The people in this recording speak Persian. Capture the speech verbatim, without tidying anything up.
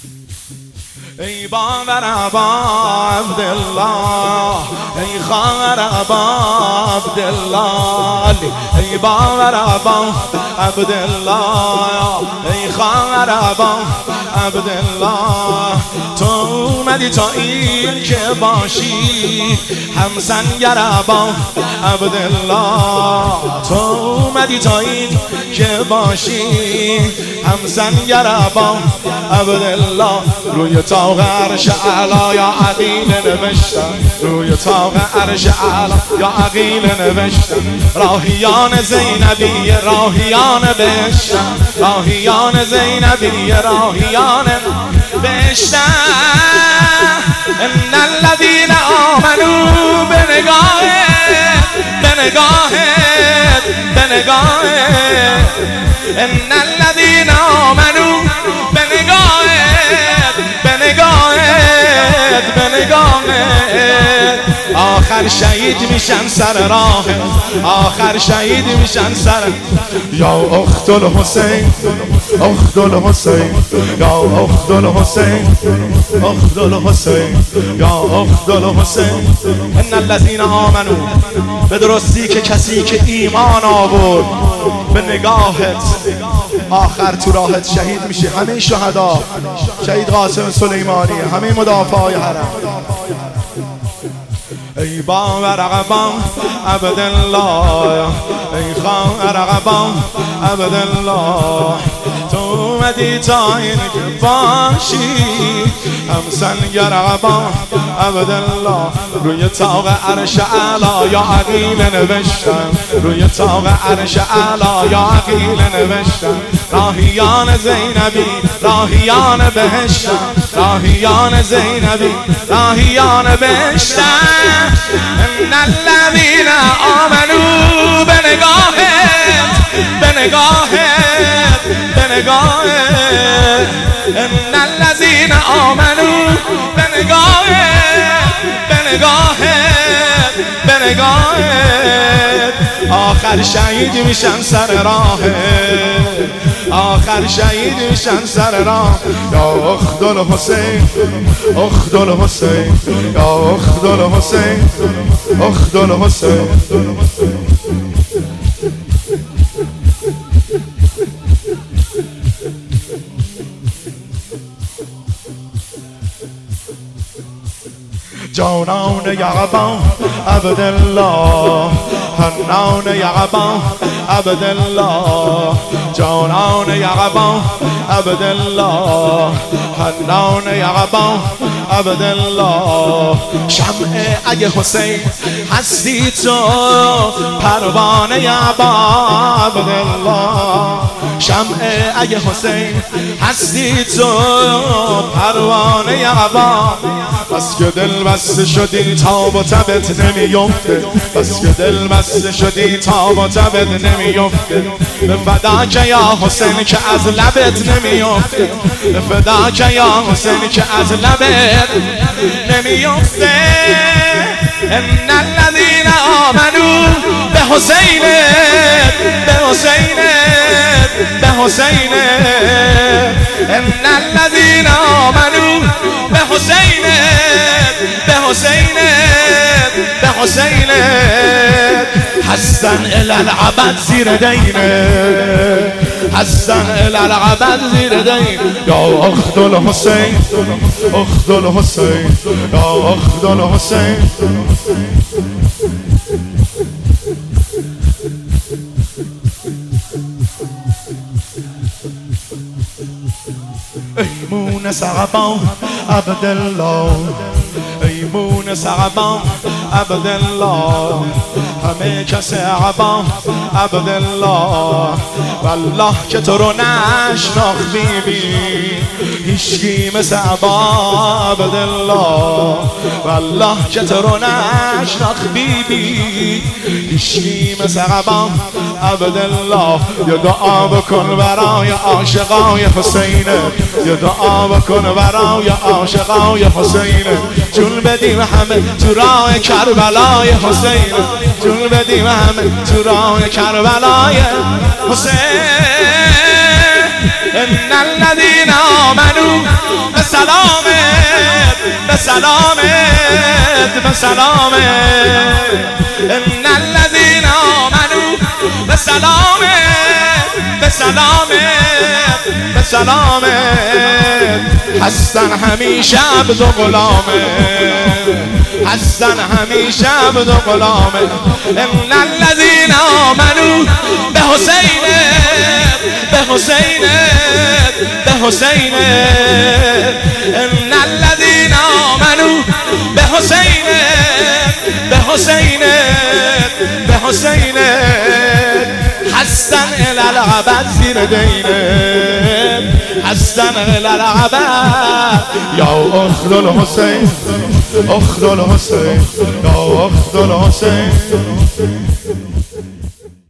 ای باور ابا عبدالله، ای خواهر ابا عبدالله، ای باور ابا عبدالله، ای خواهر ابا عبدالله. تو اومدی تا این که باشی همسنگر ابا عبدالله، تو اومدی تا این که باشی همسنگر ابا عبدالله. روی طاق عرش اعلی یا عقیل نوشتم، روی طاق عرش اعلی یا عقیل نوشتم، راهیان زینبی راهیان بهشتم، راهیان زینبی راهیان بهشتم. ان الذین آمنوا به نگاهت به نگاهت به نگاهت، ان الذین آمنوا به نگاهت به نگاهت به نگاهت. آخر شهید میشن سر راه، آخر شهید میشن سر. یا اخت الحسین اخت الحسین یا اخت الحسین اخت الحسین یا اخت الحسین. ان الذین آمنوا، به درستی که کسی که ایمان آورد به نگاهت آخر تو راهت شهید میشه. همه شهدا، شهید قاسم سلیمانی، همه مدافعای حرم. ای باور ابا عبدالله، ای خواهر ابا عبدالله، تو اومدی تا این که باشی همسنگر ابا عبدالله. روی طاق عرش اعلی یا عقیل نوشتم، روی طاق عرش اعلی یا عقیل نوشتم، راهیان زینبی راهیان بهشتم، راهیان زینبی راهیان بهشتم. ان الذین آمنوا به نگاهت به نگاهت به نگاهت، ان الذین آمنوا به نگاهت به نگاهت به نگاهت. آخر شهید میشن سر راه، آخر شهید میشن سر راه. یا اخت الحسین اخت الحسین یا اخت الحسین اخت الحسین. جانان یعقوب عبدالله، حنان یعقوب عبدالله، جانان یعقوب عبدالله، حنان یعقوب عبدالله. شمع اگه حسین هستی تو پروانه یعقوب عبدالله، شمع اگه حسین هستی تو پروانه یعقوب. بس که دل بسته شدی تاب و تبت نمیفته، بس که دل بسته شدی تاب و تبت نمیفته. به فدا که یا حسین که از لبت نمیفته، به فدا که یا حسین که از لبت نمیفته. ان الذین آمنوا به حسینت به حسینت به حسینت، ان الذین آمنوا به حسینت به حسینت به حسینت. هستن الی الابد زیر دینه، هستن الی الابد زیر دین. یا اخت الحسین اخت الحسین یا اخت الحسین. ایمون سقبا عبدالله، ایمون سقبا عبدالله، همه کس عقبا عبدالله. والله که تو رو نشناخت بیبی هیچکی مثل عبا عبدالله، والله که تو رو نشناخت بیبی هیچکی مثل عبا عبدالله. یه دعا بکن برای عاشقای حسینه، یه دعا بکن برای عاشقای حسینه. جون بدیم همه تو راه کربلای حسین، جون بدیم همه تو راه کربلای حسین. ان الذین آمنوا سلامت به سلامت به سلامت ان الذين آمنوا به سلامت به سلامت به سلامت هستن همیشه عبد و غلامه هستن همیشه عبد و غلامه ان الذين آمنوا به حسین به حسین به حسین ان الذين آمنوا به حسین به حسین به حسین حسن الى العبد زیر دینه حسن الى العبد یا اخت الحسین اخت الحسین یا اخت الحسین